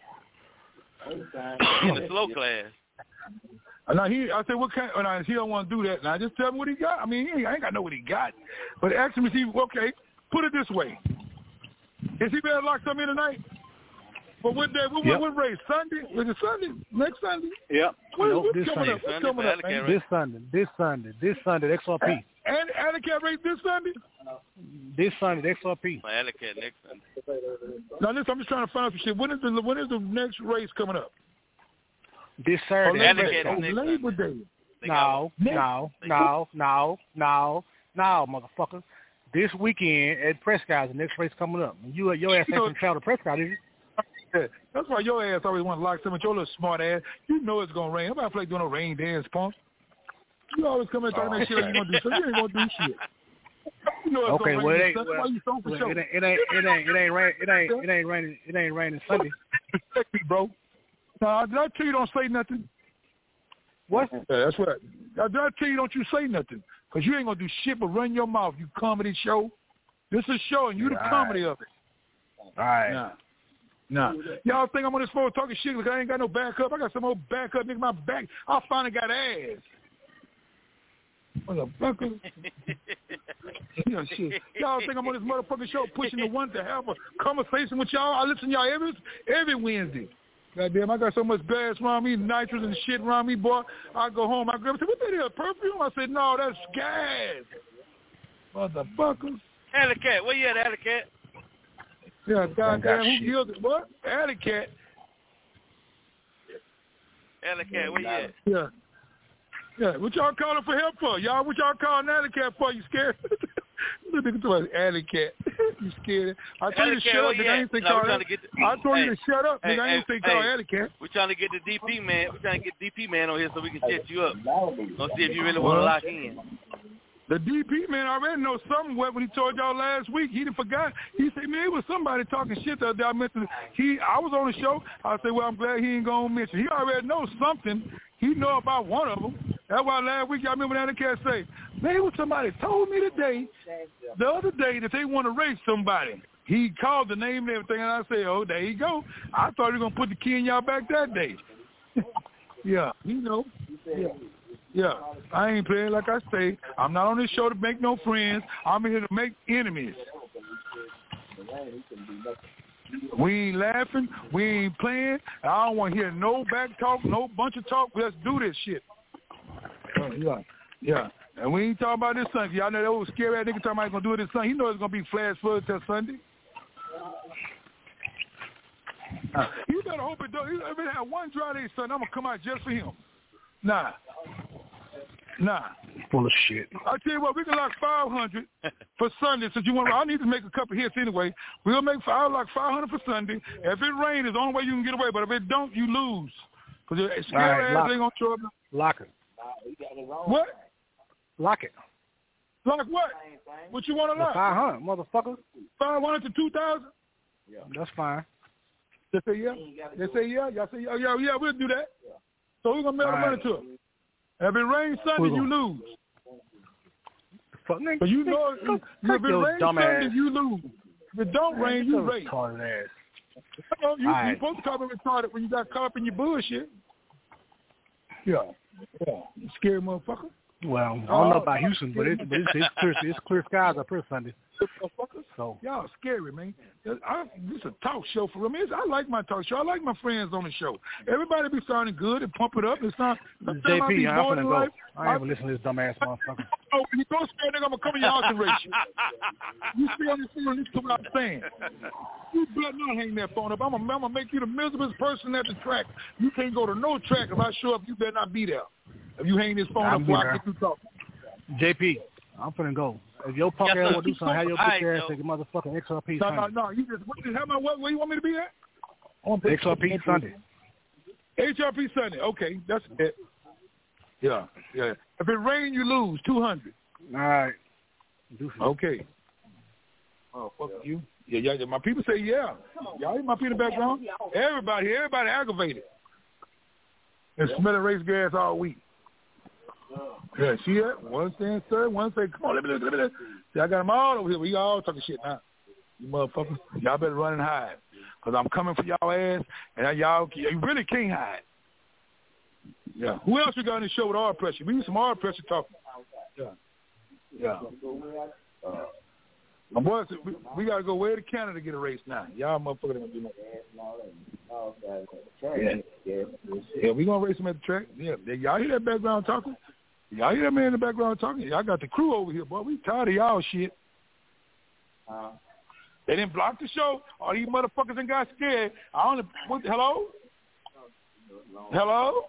In the slow class. Now he, I said, what kind? Now he don't want to do that. Now just tell me what he got. I mean, he ain't, I ain't got to know what he got. But ask him if he okay. Put it this way: is he better lock something in tonight? But what day? What, yep. what, what race? Sunday? Was it Sunday? Next Sunday? Yep. What, nope, what's this coming Sunday. up? What's Sunday coming up, man? This Sunday. This Sunday. This Sunday. X R P. And Alley Cat race this Sunday? This Sunday. X R P. My Alley Cat next Sunday. Now listen, I'm just trying to find out some shit. When is the when is the next race coming up? This Saturday. Oh, Labor Day. Oh, Labor Day. No, no, no, no, no, no, motherfucker. This weekend at Prescott, the next race coming up. You, your ass ain't from travel to Prescott, is you? Yeah, that's why your ass always want to lock something with your little smart ass. You know it's gonna rain. I'm not like doing no rain dance, punk. You always come in talking oh, that shit like you gonna do something. You ain't gonna do shit. You know it's okay, gonna well, rain. it ain't, That's well, why you so for well, sure. It ain't, it ain't, it ain't, it ain't rain, it ain't, it ain't raining, it ain't raining Sunday. Protect me, bro. Nah, did I tell you don't say nothing? What? Yeah, that's right. Now, did I tell you don't you say nothing? Because you ain't going to do shit but run your mouth, you comedy show. This is a show, and you the All comedy right. of it. All right. Nah. Nah. Y'all think I'm on this phone talking shit because I ain't got no backup. I got some old backup, nigga. My back, I finally got ass. Motherfucker. You know, shit. Y'all think I'm on this motherfucking show pushing the one to have a conversation with y'all? I listen to y'all every, every Wednesday. Goddamn, I got so much gas around me, nitrous and shit around me, boy. I go home, I grab it. I said, what that is, perfume? I said, no, that's gas. Motherfuckers. Alley Cat, where you at, Alley Cat? Yeah, goddamn, who killed it? What? Alley Cat. Alley Cat, where you at? Yeah. Yeah, what y'all calling for help for? Y'all, what y'all calling Alley Cat for? You scared? Look at the Alley Cat. You scared? I told you to shut up, nigga. I ain't say call Alley Cat. I told you to shut up, nigga. I ain't say call Alley Cat. We're trying to get the D P man. We're trying to get D P man on here so we can set you up. Let's see if you really want to lock in. The D P man already knows something when he told y'all last week. He didn't forgot. He said, man, it was somebody talking shit the other day. I mentioned he. I was on the show. I said, well, I'm glad he ain't gonna mention. He already knows something. He know about one of them. That's why last week y'all remember that cat say, man, it was somebody told me today, the other day that they want to race somebody. He called the name and everything, and I said, oh, there you go. I thought he was gonna put the key in y'all back that day. Yeah, you know. Yeah. Yeah, I ain't playing like I say. I'm not on this show to make no friends. I'm here to make enemies. We ain't laughing. We ain't playing. I don't want to hear no back talk, no bunch of talk. Let's do this shit. Uh, yeah, yeah. And we ain't talking about this Sunday. Y'all know that old scary ass nigga talking about he's going to do it this Sunday. He knows it's going to be flash flood till Sunday. Uh, you better hope it don't. If it have one dry day Sunday, I'm going to come out just for him. Nah. Nah. Full of shit. I tell you what, we can lock five hundred for Sunday. Since you want, I need to make a couple hits anyway. We'll make I'll lock five hundred for Sunday. If it rains, it's the only way you can get away. But if it don't, you lose. Because your scary right, ass ain't gonna show up. Lock it. What? Lock it. Lock what? What you want to lock? Five hundred, motherfucker. Five hundred to two thousand. Yeah, that's fine. They say yeah. They say yeah. Y'all say yeah. Yeah, yeah. We'll do that. So we're gonna mail the money to them. If it rains Sunday, you lose. Fuck, nigga, but you know, go, if it rains Sunday, ass. you lose. If it don't man, rain, you race. Ass. Oh, you, right. You're supposed to call me retarded when you got caught up in your bullshit. Yeah. Yeah. You scary motherfucker. Well, I don't know about Houston, but, it, but it's, it's clear it's clear skies up here Sunday. So y'all scary, man. I, this is a talk show for me. I like my talk show. I like my friends on the show. Everybody be sounding good and pump it up. It's not. J P, I'm finna go. Life, I ain't even listening to this dumbass motherfucker. Oh, when you go scared, nigga, I'm gonna come in your house and race you. You stay on the phone and listen to what I'm saying. You better not hang that phone up. I'm gonna, I'm gonna make you the miserable person at the track. You can't go to no track if I show up. You better not be there. If you hang this phone I'm up, before I get you talking. J P, I'm finna go. If your punk ass will do something, have your bitch ass take a motherfucking X R P no, Sunday. No, no, you just, what, how my, what, where you want me to be at? On X R P Sunday. H R P Sunday, okay, that's it. Yeah, yeah. If it rains, you lose, two hundred. All right. Okay. Oh, fuck you. Yeah, yeah, my people say yeah. Y'all hear my people in the background? Everybody, everybody aggravated. And smelling race gas all week. Yeah, see that? One saying sir, one say, come on, let me look, let me look. See, I got them all over here. We all talking shit now. You motherfuckers, y'all better run and hide. Because I'm coming for y'all ass, and y'all, you really can't hide. Yeah. Who else we got in the show with R Pressure? We need some R Pressure talking. Yeah. Yeah. Uh, my boys, we, we got to go way to Canada to get a race now. Y'all motherfuckers going to do nothing. Yeah. Yeah, we going to race them at the track. Yeah. Y'all hear that background talking? Y'all hear that man in the background talking? Y'all got the crew over here, boy. We tired of y'all shit. Uh, they didn't block the show. All these motherfuckers and got scared. I only what, hello? Hello?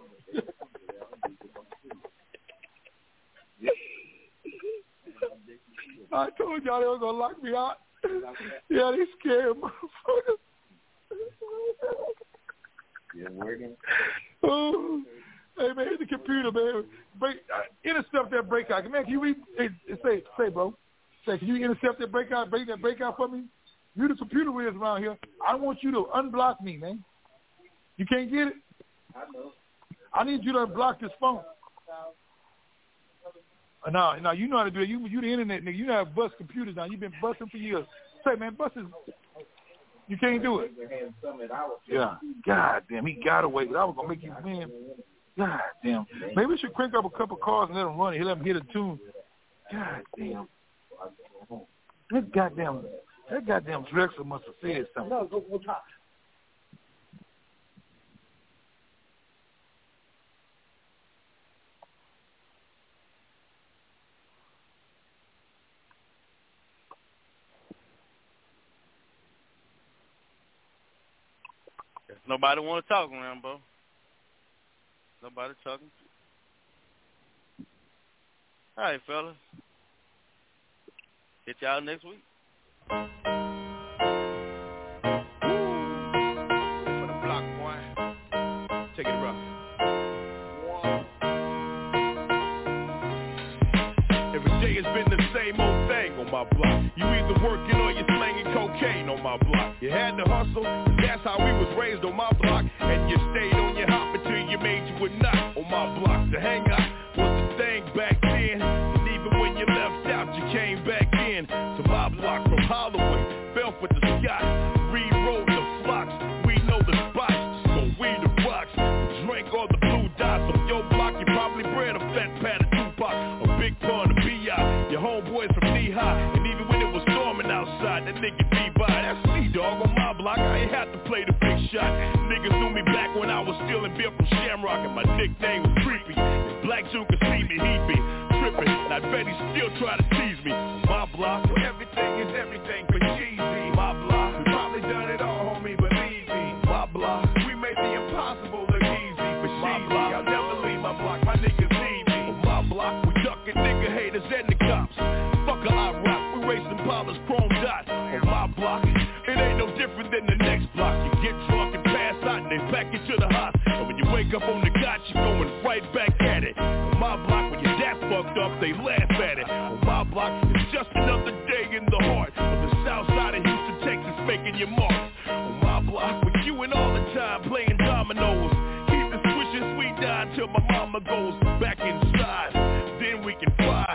I told y'all they were gonna lock me out. Yeah, they scared motherfuckers. Yeah, working. Oh. Hey man, hit the computer, man. Break, uh, intercept that breakout. Man, can you read? Hey, say, say, bro. Say, can you intercept that breakout? Break that breakout for me. You the computer whiz around here. I want you to unblock me, man. You can't get it. I know. I need you to unblock this phone. Uh, no, no, you know how to do it. You, you the internet nigga. You know how to bust computers now. You've been busting for years. Say, man, bust this. You can't do it. Yeah. God damn, he got away. I was gonna make you win. God damn. Maybe we should crank up a couple cars and let him run it. He let him hit a tune. God damn. That goddamn, that goddamn Drexler must have said something. No, go, go top. Nobody want to talk, Rambo. Nobody talking. All right, fellas. Hit y'all next week. For the block, boy. Take it rough. Every day has been the same old thing on my block. You either working or you're slanging cocaine on my block. You had to hustle, that's how we was raised on my block. And you stayed on your hop until you made you a nut on my block. The hang out was the thing back then. And even when you left out, you came back in to my block from Holloway, Belfort to Scott. Rewrote the flocks, we know the spots. So we the rocks, drink all the blue dots. On your block, you probably bred a fat pat of Tupac. A big pun of B I, your homeboys from knee high. And even when it was storming outside, that nigga be by. That's me, dog, on my block. I ain't had to play the big shot. Niggas knew me back when I was stealing beer from Shamrock, and my nickname was Creepy. If Black Jew could see me, he'd be tripping. And I bet he still try to tease me. On my block, where everything is everything but cheesy. My block, we probably done it all, homie, believe me. My block, we made the impossible look easy. But my block, I'll never leave my block. My niggas need me. On my block, we ducking nigga haters and the cops. Fuck a I rock, we racing Paula's chrome dot. On my block, it ain't no different than the next block. You get drunk and pass out and they pack you to the hospital. And when you wake up on the couch, you're going right back at it. On my block, when your dad fucked up, they laugh at it. On my block, it's just another day in the heart of the south side of Houston, Texas, making your mark. On my block, with you and all the time playing dominoes. Keep the swishing sweet down till my mama goes back inside. Then we can fly.